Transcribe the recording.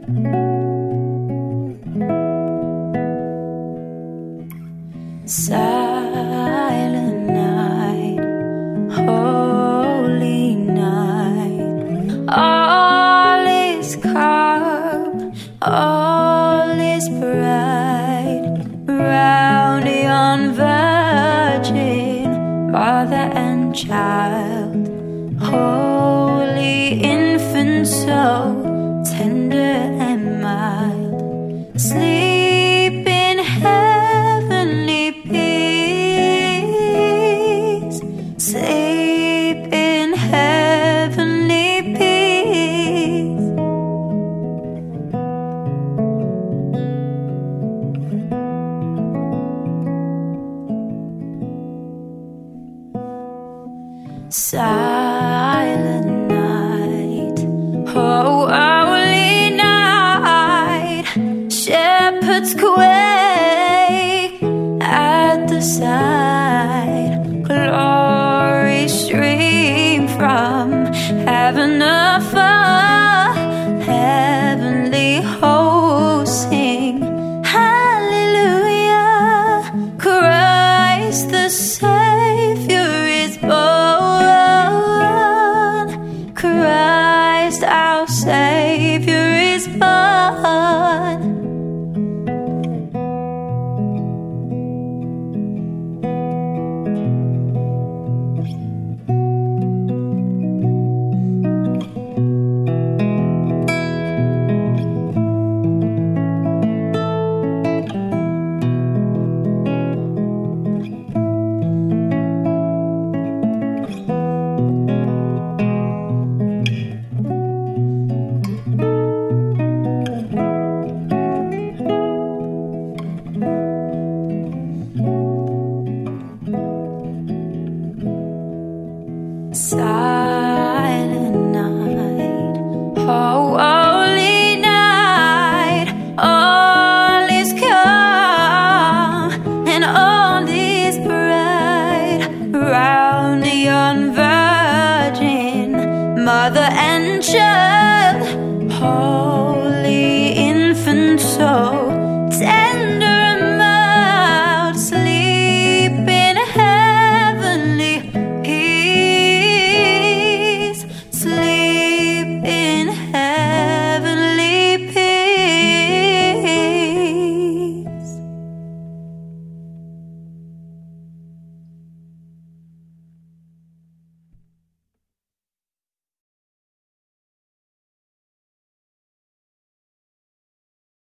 Silent night, holy night, all is calm, all is bright, round yon virgin, mother and child, holy infant, so tender and mild, sleep in heavenly peace, sleep in heavenly peace. Silent night, oh holy night, shepherds quake at the sight, glory stream from heaven afar, heavenly hosts sing hallelujah, Christ the Savior is born, Christ our Savior is born. Silent night, oh holy night, all is calm and all is bright, round yon virgin, mother and child,